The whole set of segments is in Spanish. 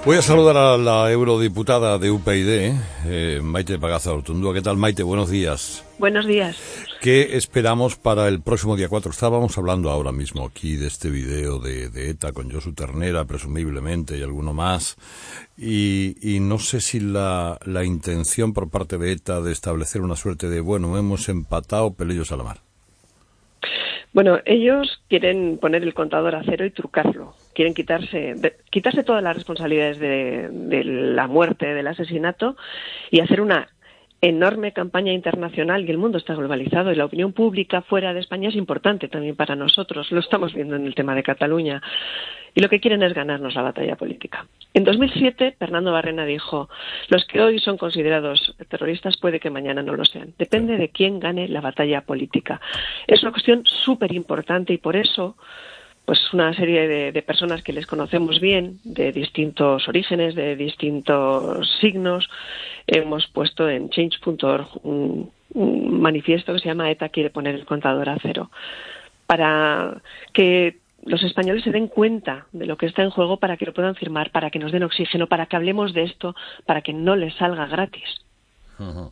Voy a saludar a la eurodiputada de UPyD, Maite Pagazaurtundúa. ¿Qué tal, Maite? Buenos días. Buenos días. ¿Qué esperamos para el próximo día 4? Estábamos hablando ahora mismo aquí de este video de ETA con Josu Ternera, presumiblemente, y alguno más. Y no sé si la intención por parte de ETA de establecer una suerte de, bueno, hemos empatado, pelillos a la mar. Bueno, ellos quieren poner el contador a cero y trucarlo. Quieren quitarse todas las responsabilidades de la muerte, del asesinato, y hacer una enorme campaña internacional. Y el mundo está globalizado y la opinión pública fuera de España es importante también para nosotros. Lo estamos viendo en el tema de Cataluña. Y lo que quieren es ganarnos la batalla política. En 2007, Fernando Barrena dijo: los que hoy son considerados terroristas puede que mañana no lo sean. Depende de quién gane la batalla política. Es una cuestión súper importante y por eso pues una serie de personas que les conocemos bien, de distintos orígenes, de distintos signos, hemos puesto en change.org un manifiesto que se llama ETA quiere poner el contador a cero, para que los españoles se den cuenta de lo que está en juego, para que lo puedan firmar, para que nos den oxígeno, para que hablemos de esto, para que no les salga gratis. Uh-huh.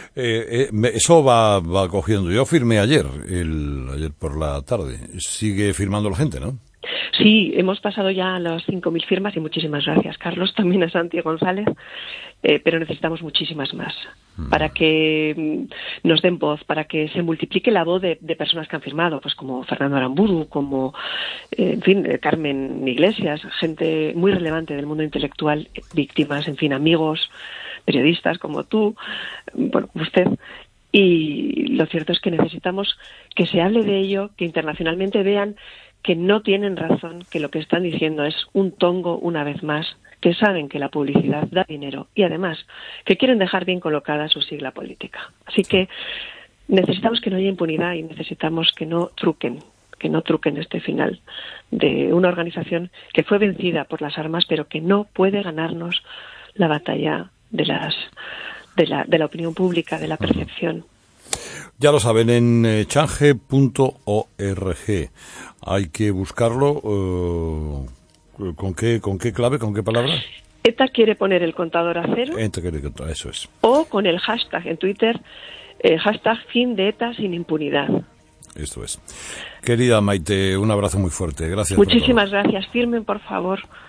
Eso va cogiendo. Yo firmé ayer por la tarde. Sigue firmando la gente, ¿no? Sí, hemos pasado ya a las 5.000 firmas y muchísimas gracias, Carlos, también a Santi González, pero necesitamos muchísimas más para que nos den voz, para que se multiplique la voz de personas que han firmado, pues como Fernando Aramburu, como, en fin, Carmen Iglesias, gente muy relevante del mundo intelectual, víctimas, en fin, amigos, periodistas como tú, bueno, usted. Y lo cierto es que necesitamos que se hable de ello, que internacionalmente vean que no tienen razón, que lo que están diciendo es un tongo una vez más, que saben que la publicidad da dinero y además que quieren dejar bien colocada su sigla política. Así que necesitamos que no haya impunidad y necesitamos que no truquen este final de una organización que fue vencida por las armas, pero que no puede ganarnos la batalla de la opinión pública, de la percepción. Ya lo saben, en change.org. Hay que buscarlo. ¿Con qué clave, con qué palabra? ETA quiere poner el contador a cero. Eso es. O con el hashtag en Twitter, hashtag fin de ETA sin impunidad. Esto es. Querida Maite, un abrazo muy fuerte. Gracias. Muchísimas gracias. Firmen, por favor.